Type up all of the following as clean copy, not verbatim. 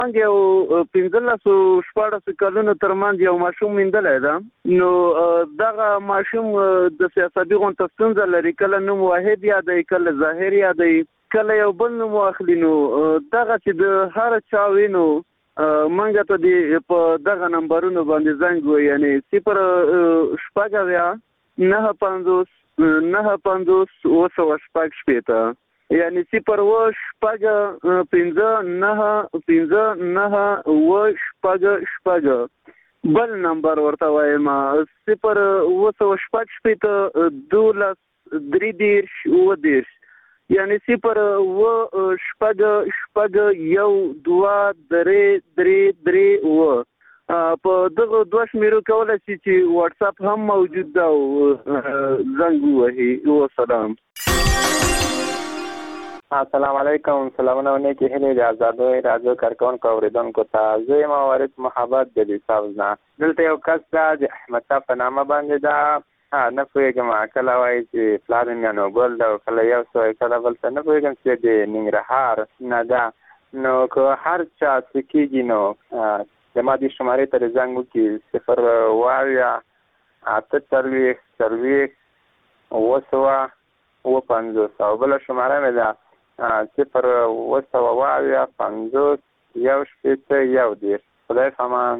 یو 15-14 کلونو ترمنځ یو ماشوم میندلی ده. نو دغه ماشوم د سیاسي غونډه ستونزه لري، کله نوم واحد یادوي، کله ظاهر یادوي، کله یو بل نوم واخلي. نو دغه چې د هر چا وینو منګه ته دی په دغه نمبرونو باندې زنګ وي، یعنی 0-5-9-50-9-50-9-50 یعنی 0-5-9-5-9-9-5-5 بل نمبر ورته وایم 0-5-12-13 یعنی 0-5-1-2-3 په دغه دوه شمیرو کولای شي چې واتس اپ هم موجود ده او زنګ وهي. والسلام. السلام علیکم. سلامونه ونیکي هیلې د آزادو راډیو کارکونکو اوریدونکو ته. زه یم وارث محبت د لیساوز نه. دلته یو کس ده د احمد شاه په نامه باندې ده. نه پوهېږم کله وایي چې پلار یې میانوګل ده او کله یو څه کله بل څه. نه پوهېږم چې د ننګرهار نه ده. نو که هر چا څه کېږي نو د ما دې شمارې ته د زنګ وکړي 0-8-40-40-50 او بله شماره مې ده 0-50-1-11-10. خدای فامان.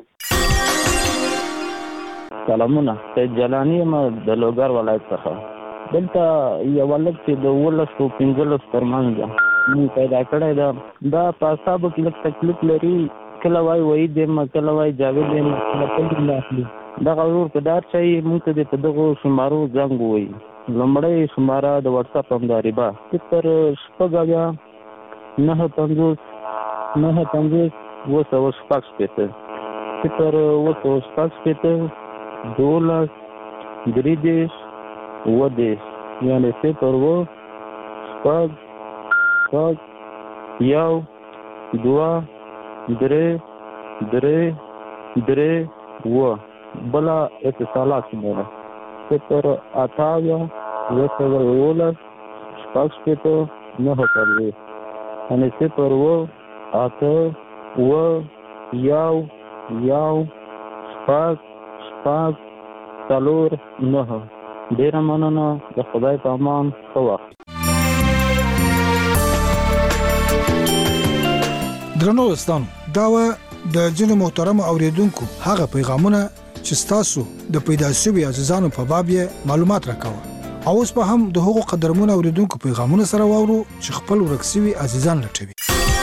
سلامونه. سید جلانی یم د لوګر ولایت څخه. دلته یو هلک چې د 15 ترمنځ ده مونږ پیدا کړی ده. دا په اعصابو کې لږ تکلیف لري. کله وایي وحید یم، کله وایي جاوید یم، کله کله نه اخلي. دغه ورور که دا چا یې مونږ ته په دغو شمارو زنګ ووایي. لومړی شماره د واتس اپ همداري به 0-9-50-9-50-2-6 0-5-12-13 یعنی 0-5-1-2-3 بلا اتصالات شماره 0-8-10-11-9 یعنی 0-8-1-1-4-9. ډېره مننه. د خدای په امان. ښه وخت. درنو دوستانو، دا و د ځینو محترمو اوریدونکو هغه پیغامونه چې تاسو د پیدا شوي عزیزانو په باب یې معلومات راکاوه. او اوس په هم د هغو قدرمنو اوریدونکو پیغامونه سره واورو چې خپل ورک شوي عزیزان لټوي.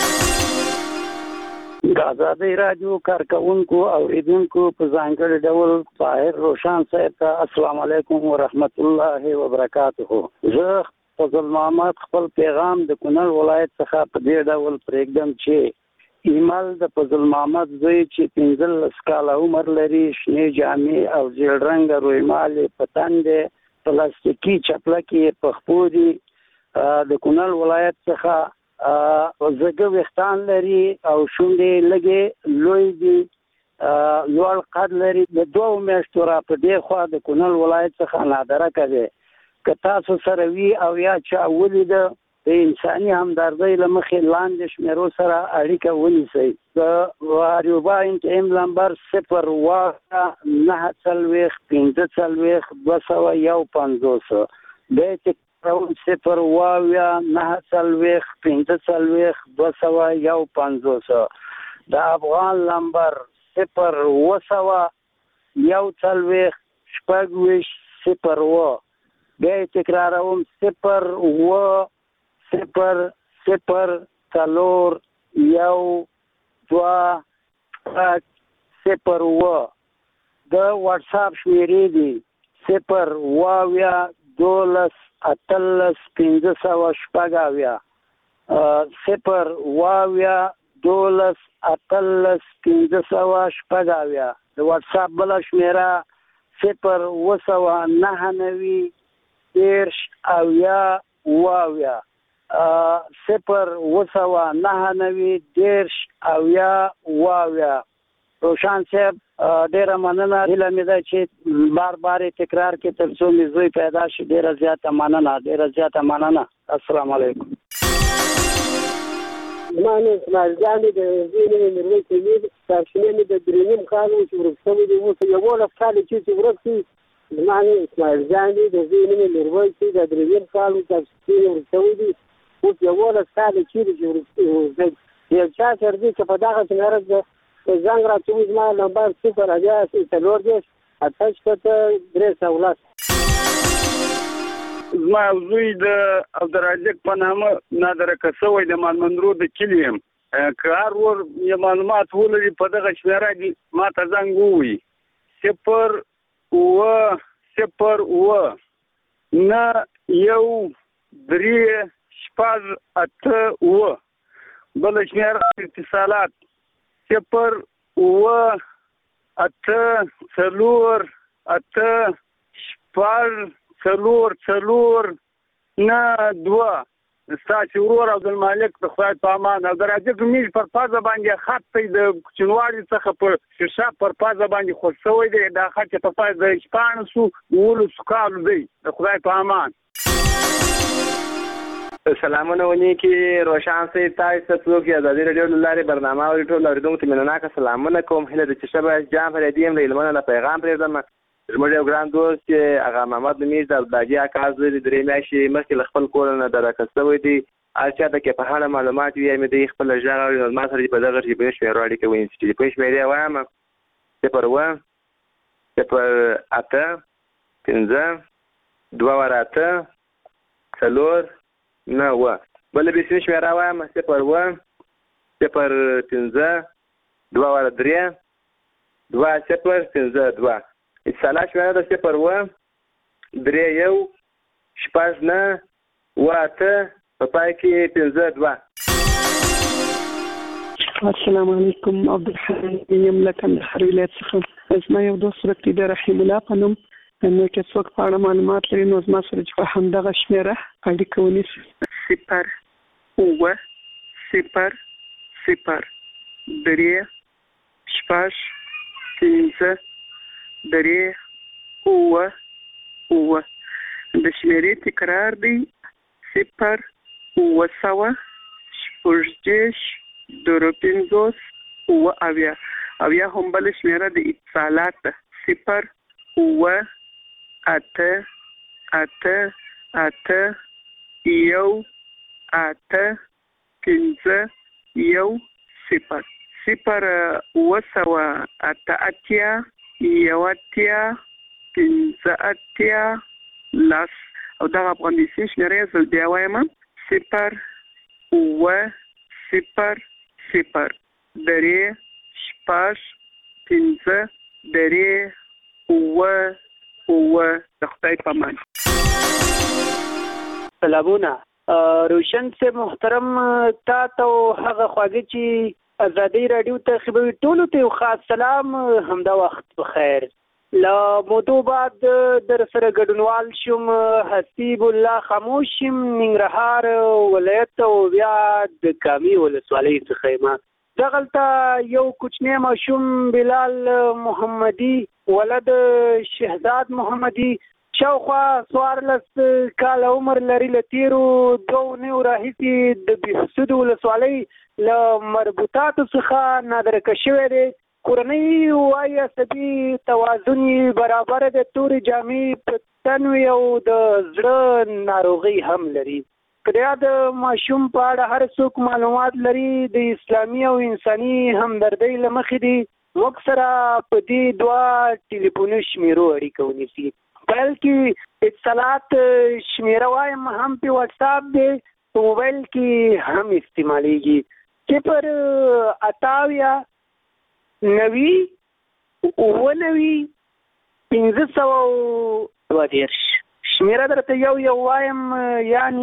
د آزادۍ راډیو کارکونکو اوریدونکو په ځانګړي ډول طاهر روشان صاحب ته السلام علیکم ورحمت الله وبرکاته. زه فضل محمد خپل پیغام د کونړ ولایت څخه په دې ډول پرېږدم چې ایمل د فضل محمد زوی چې 15 کاله عمر لري، شنې جامې او زیړ رنګه رویمال په تن دی، پلاستیکي چپلکې په خپو دي، د کونړ ولایت څخه زګه ویښتان لري او شونډې لږې لوی دي، لوړ قد لري. د 2 میاشتو را په دې خوا د کونړ ولایت څخه نادره کوي. که تاسو سره وي او یا چا ولیده د انساني همدردۍ له مخې لاندې شمیرو سره اړیکه ونیسئ. د واریوبا انټیم نمبر 0-9-45-251-50 بیا تکراروم 0-9-45-251-50. د افغان نمبر 0-1-40-60-0 بیا تکراروم 0-0-0-0-1-2-0. د واتس اپ شمیرې دي 0-12-13-15-0-12-13-15. د واتس اپ بل شمیره 0-9-90-10-0-0. 0-9-90-10-0-0. روشان صاحب ډیره مننه. هیله مې ده چې بار بار تکرار کې تر څو مې زوی پیدا شي. ډیره زیاته مننه. السلام علیکم. زما نوم اسماعیل جان دی، د زوی نوم یې میرویس علي دی. سرچینې مې د 3.5 کال و چې ورک شوی دی. اوس 11 کاله چې ورک شي. زما نوم اسماعیل جان دی، د زوی نوم یې میرویس دی. د 3.5 کال و سرچینې مې ورک شوی دی. اوس 11 کاله چې ورک شوی. یو چا سره دی چې په دغه سناره د زنګ راڅوي. زما نمبر 08048 زما زوی د عبدالرازق په نامه نادرکه شوی د مالمندرو د کلي یم. که هر ور یې معلومات ولري په دغه شمېره کې ما ته زنګ ووایي. 0-9-1-3-8-8. بله شمېره اتصالات 0-8-4-8-4-4-9-2. ستاسو ورور عبدالمالک د خدای په امان. عبدالرازق میش پر پازه باندې خط دی د کوچنوالي څخه په شیشه پر پازه باندې خود شوی دی. دا خط په پازه د 15 کالو دی. د خدای په امان. سلامونه ونیکي روشان سي تاسو څوک یې د رادیو لارې برنامه اوري. ټول اوریدونکو ته مننه سلامونه کوم. هله د چشبه جام پر دې له لمنه پیغام پرېږدم. زموږ یو ګران دوست چې هغه محمد نمیز د باجی اکاز د درې میاشتې مخکې خپل کور نه درکه شوی دی. اچھا د کې په اړه معلومات یې مې د خپل ژغ او ما سره په دغه کې به شمیر اړیکه ویني چې په شمیر وایم 0-8-2-8-4 نه و. بل به شمیر وایم 0-8-2-3-2-0-5-2. اتصالات شمیر د 0-3-8-9-8 په پای کې 5-2. السلام علیکم. عبدالحمید یم له کندهار ولایت څخه. زما یو دوست ورک دی د رحیم الله په نوم. نو که څوک په اړه معلومات لري نو زما سره چې په همدغه شمېره اړیکه ونیسي. 0-0-0-3-5-3-8. د شمېرې تکرار دی 0-7-2-5-2-50 او یا هم بل شمېره د اتصالات 0-8-8-8-9-5 او دغه افغانستان شمېره زل بیا وایم 0-0-5-5-3-8 د خدای په امان. سلامونه روشن سے محترم تا ته هغه خواږه چې ازادي رادیو ته خبرې ټولو ته خاص سلام. همدا وخت بخیر. لا موضوع بعد در سره ګډونوال شوم حسیب الله خاموش ننګرهار ولایت او بیا د کامي ولسوالۍ څخه ما دغلته یو کوچنی ماشوم بلال محمدي ولد شهزاد محمدي شاوخوا 14 کال عمر لري. لتیرو 2 راهیسي د بهسود ولسوالۍ له مربوطاتو څخه نادرکه شوی دی. کورنۍ وايي عصبي توازن برابر د تورې جامې په تن او د زړه ناروغي هم لري. کله د ماشوم په اړه هر څوک معلومات لري د اسلامي او انساني همدردۍ لمخې دي موږ سره په دې دوه ټلیفوني شمیرو اړیکه ونیسي. بلکې اتصالات شمیره وایم هم په واتس اپ دی په موبایل کې هم استعمالېږي. 0-8-9-520 شمیره درته یو وایم یعنی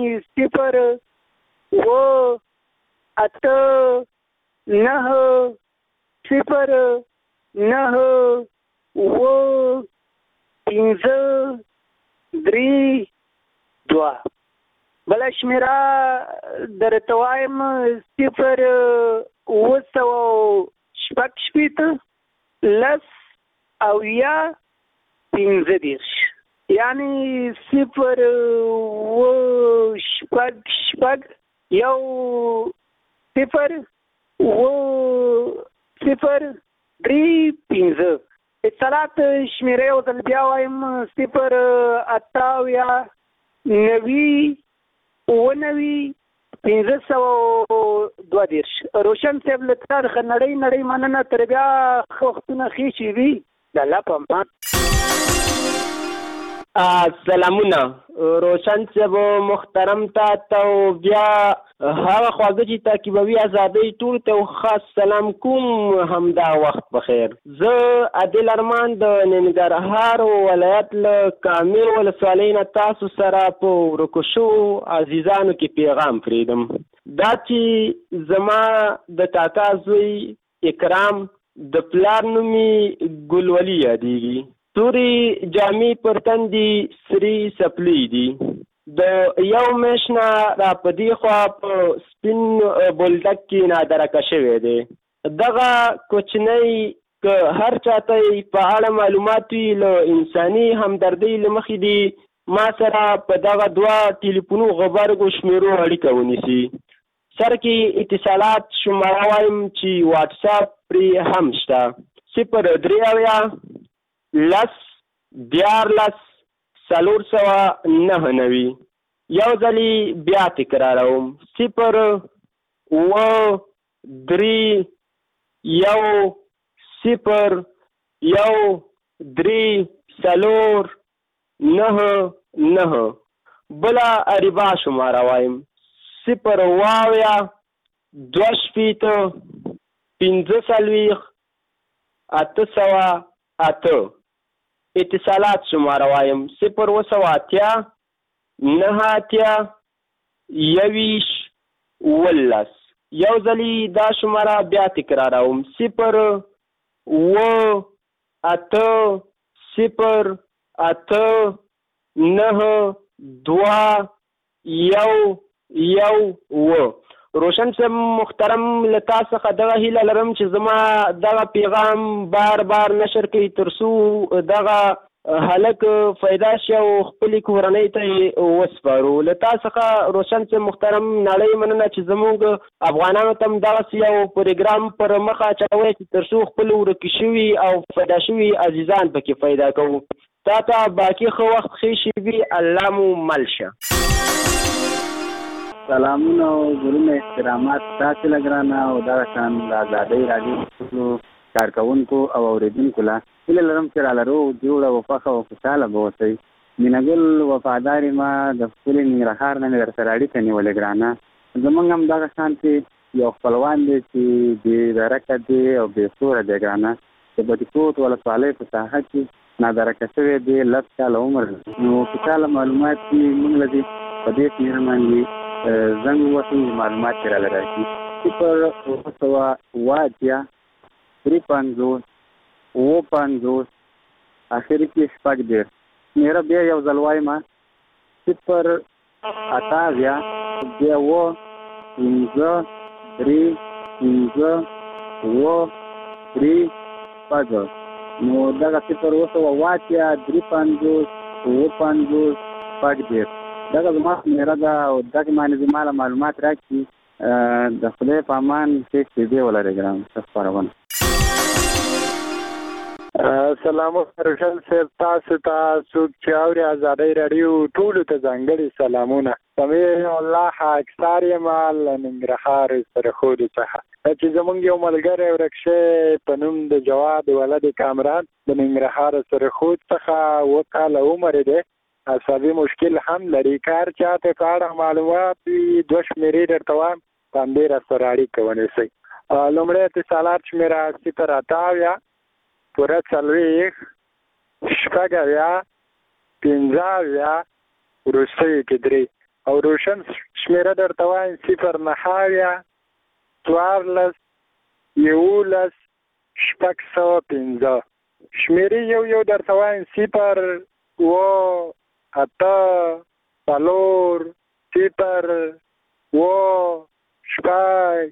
0-8-9-5-3-2 بل شمیره درته وایم 0-8-15 یعنی 0-8-1-2 0 0 3 اتصالات شمیره او ځل بیا وایم 0 28 90 522 روشن صاحب له تاریخ نړۍ مننه تر بیا وختونه خېشي وي د الله په امان. سلامونه روشن صاحب محترم ته بیا هغه خواږه چې تعقیبوي ازادۍ ټول ته خاص سلام کوم. همدا وخت بخیر. زه عادل ارمان د ننګرهار ولایت له کامل ولسوالۍ نه تاسو سره په ورکو شوو عزیزانو کې پیغام پرېږدم. دا چې زما د کاکا زوی اکرام د پلار نوم یې ګلولي یادېږي. تورې جامې پر تن دي سرې څپلۍ دي. د یو میاشت نه را په دې خوا په سپین بولډک کې نادرکه شوی دی. دغه کوچنی که هر چاته په اړه معلومات وي له انساني همدردۍ له مخې دي ما سره په دغه 2 ټلیفونو غبرګو شمیرو اړیکه ونیسي. سر کې اتصالات شماره وایم چې واټساپ پرې هم شته. 0 499 یو ځلې بیا تکراروم 0 3 9 بله اریبا شماره وایم 0 808 اتصالات شماره وایم 0 یو ځلې دا شماره بیا تکراروم 0 روشن صاحب محترم له تا څخه دغه هیله لرم چې زما دغه پیغام بار نشر کړي تر څو دغه هلک فایده شي او خپلې کورنۍ ته یې وسپارو. له تا څخه روشن صاحب محترم نړۍ مننه چې زموږ افغانانو ته هم دغسې یو پروګرام پر مخه اچوئ چې تر څو خپل ورکې شوي او فایده شوي عزیزان پکې پیدا کوو. تا ته باقي ښه وخت ښې وي. الله مو مل شه. سلامونه او ګلونه احترامات تاسو لګرانه او دا شان د آزادۍ راډیو کارکونکو او اوریدونکو لا هیله لرم چې رالرو جوړه او خوښه او خوشحاله به اوسئ. مینهګل وفادارې ما د خپلې ننګرهار نه مې درسره اړیکه نیولې ګرانه. زموږ هم دغه شان چې یو خپلوان دی چې بې درکه دی او بې سوره دی ګرانه. د بټي ولسوالۍ په ساحه کې نادرکه شوی دی 10 کاله عمر. نو اوفیشاله معلومات چې موږ له دې په دې شمېره باندې زنګ ووهئ معلومات چې راله راشي 0 350 اخر کې 6 شمېره بیا یو ځل وایم 0 28 نو دغه 0 دغه زما شمېره ده او دغه باندې زما معلومات راکړي. د خدای په امان ښې شېبې ولرئ ګران. خپرونه سلامونه روشن صاحب تاسو ته څوک چې اوري آزادۍ راډیو ټولو ته ځانګړي سلامونه. سمیع الله خاکسار یم له ننګرهار سرخود څخه چې زمونږ یو ملګری ورک شوی په نوم د جواد ولد کامران د ننګرهار سرخود څخه 7 کاله عمر دی. عصبي مشکل هم لري. کار چاته په اړه معلومات 2 شمېرې درته وایم په همدې راسره اړیکه ونیسئ. لومړی اتصالات شمېره 0 پوره 40 شپږ 50 وروستیو کې 3 او روشن شمېره درته وایم 0 14 11 615 شمېرې یو درته وایم 0 8 4 0 6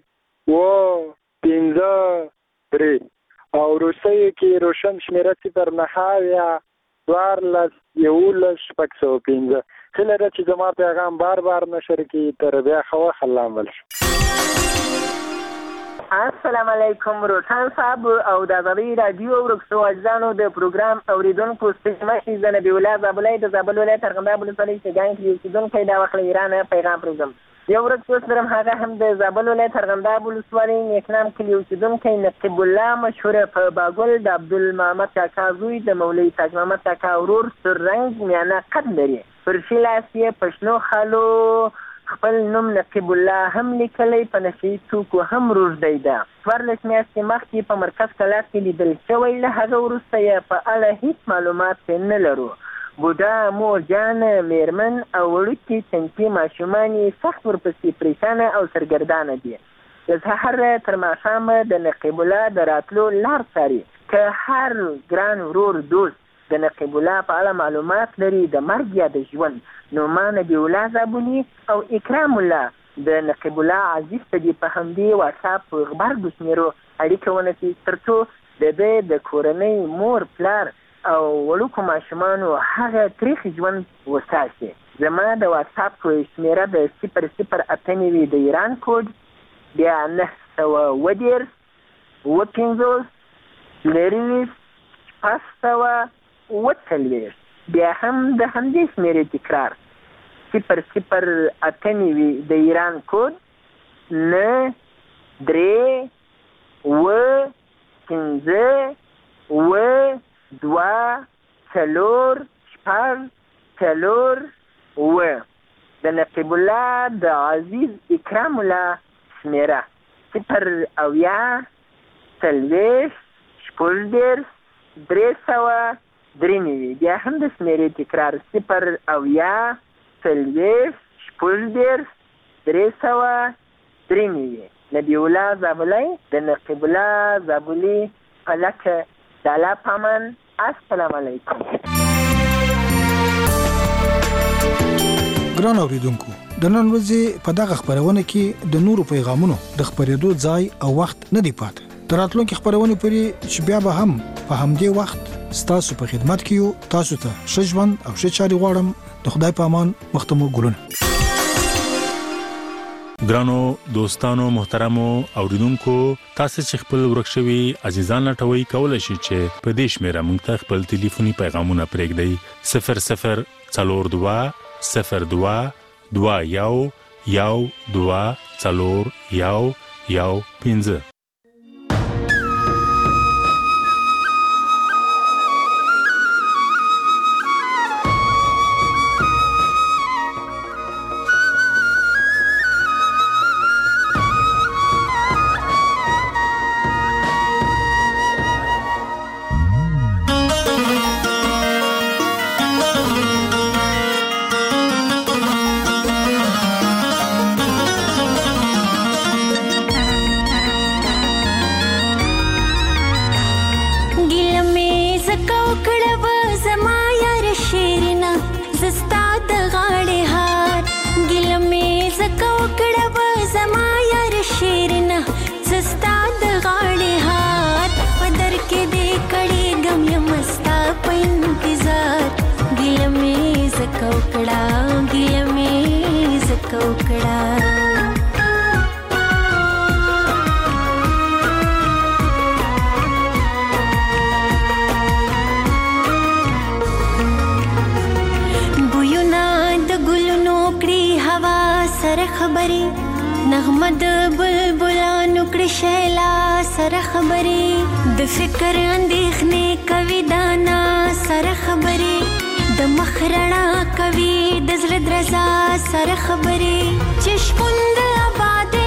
5 3 او روسیه کې روشن شمېره 0 14 11 615 خلک چې زما پیغام بار نشر کی تر بیا خو خلام ول السلام علیکم روشن صاحب او د آزادۍ راډیو ورکسو اجزانو د پروګرام اوریدونکو سپېشمشي زه نبی الله زابلی د زابل ولایت ارغنداب ولسوالۍ شګان کې اوسېدونکی دا وخت له ایرانه پیغام پرېږدم. یو ورځ اوس لرم هغه هم د زابل ولایت ارغنداب ولسوالۍ نیکنام کلي اوسېدونکی نقیب الله مشهوره په باګل د عبدالمحمد کاکا زوی د مولوي تاج محمد کاکا ورور سور رنګ میانه قد لري. پر ښي لاس یې په شنو خالو خپل نوم نقیب الله هم لیکلی، په نشي توکو هم روږدی ده. 14 میاشتې مخکې په مرکز کلات کې لیدل شوی، له هغه وروسته یې په اړه هېڅ معلومات نه لرو. بوډا، مور جان، میرمن او وړوکي تنکي ماشومان یې سخت ورپسې پریشانه او سرګردانه دي. د سحر تر ماښامه د نقیب الله د راتلو لار څاري. که هر ګران ورور دوست د نقیب الله په اړه معلومات لري، د مرګ یا د ژوند، نو ما نبی الله زابونی او اکرام الله د نقیب الله عزیز ته دې په همدې واتساپ غبرګو شمېرو اړیکه ونیسي، تر څو د ده د کورنۍ مور پلار او وړوکو ماشومانو هغه تریخ ژوند وساتي. زما د واتساپ شمېره د 0089 د ایران کوډ، بیا 910 50 540، بیا هم د همدې شمېرې تکرار 0089 د ایران کوډ 9 3 2 4 د نقیب الله د عزیز اکرام الله شمېره 0 393، بیا هم د شمېرې تکرار 0 نبی الله زابلی د نقیب الله زابلی پلکه د الله پامان. السلام علیکم. ګران اوریدونکو، د نن ورځې په دغه خبرونه کې د نورو پیغامونو د خبرېدو ځای او وخت نه دی پاتې. تر راتلونکي خبرونه پورې چې بیا به هم په همدې وخت ستاسو په خدمت کې یو. تاسو ته ښه ژوند او ښه چارې غواړم. د خدای په امان. وخت مو ګلونه. ګرانو دوستانو محترمو اوریدونکو، تاسو چې خپل ورکشوي عزیزان لټوي کولای شئ چې په دې شمیره موږ ته خپل ټلیفوني پیغامونه پرېږدئ. 0042 02 21 12 4 15. نغمد بلبلانو کړي شیلا سره خبرې د فکر اندېښنې کوي دانا سره خبرې د مخ رڼا کوي د زړه درزا سره خبرې چې شپون د آباد